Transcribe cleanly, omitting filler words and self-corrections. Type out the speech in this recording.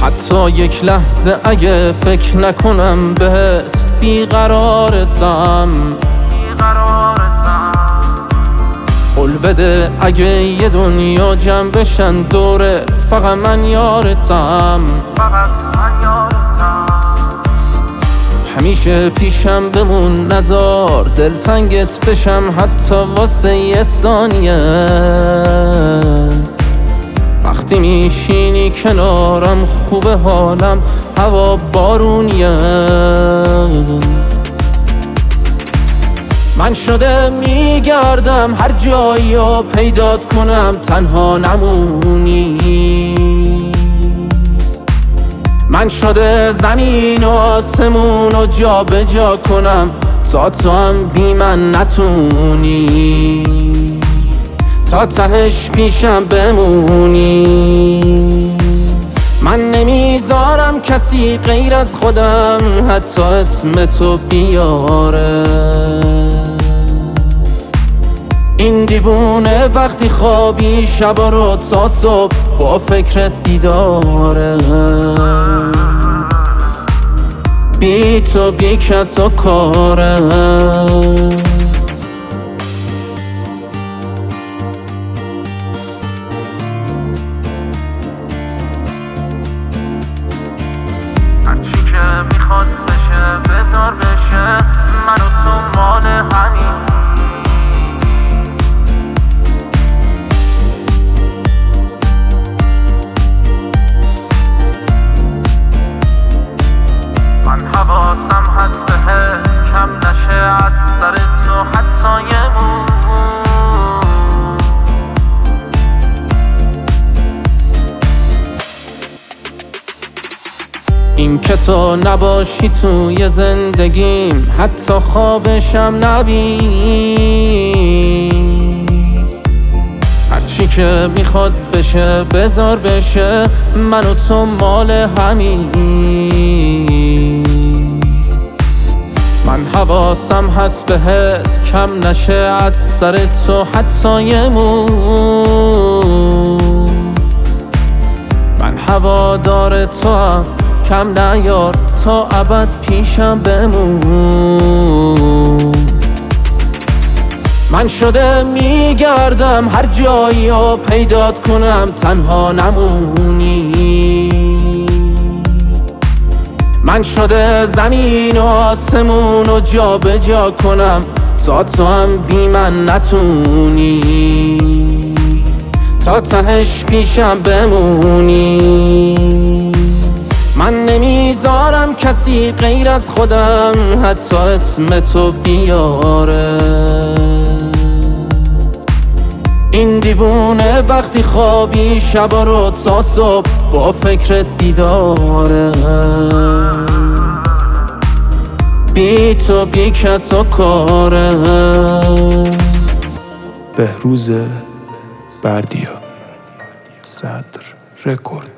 حتی یک لحظه اگه فکر نکنم بهت بیقرارتم. قول بده اگه یه دنیا جمع بشن دوره فقط من یارتم. همیشه پیشم بمون نزار دلتنگت بشم حتی واسه یه ثانیه. وقتی میشینی کنارم خوبه حالم هوا بارونیه. من شده میگردم هر جایی رو پیدات کنم تنها نمونی. من شده زمین و آسمون رو جا به جا کنم تا تو هم بی من نتونی. تا تهش پیشم بمونی. من نمیذارم کسی غیر از خودم حتی اسم تو بیاره. این دیوونه وقتی خوابی شبا رو تا صبح با فکرت بیداره. بی تو بی کس و کاره. هرچی که میخواد بشه بذار بشه من و تو مال همین. من حواسم هست بهت کم نشه از سر تو حتی یه مو. این که تو نباشی توی زندگیم حتی خوابشم نبین. هرچی که میخواد بشه بذار بشه من و تو مال همین. من حواسم هست بهت کم نشه از سر تو حتی یه مو. من هوادار تو هم کم نیار تا ابد پیشم بمون. من شده میگردم هر جایی رو پیدات کنم تنها نمونی. من شده زمین و آسمون رو جا به جا کنم تا تو هم بی من نتونی. تا تهش پیشم بمونی. من نمیذارم کسی غیر از خودم حتی اسم تو بیاره. این دیوونه وقتی خوابی شبا رو تا صبح با فکرت بیداره. بی تو بی کس و کاره. بهروز بردیا، صدر رکورد.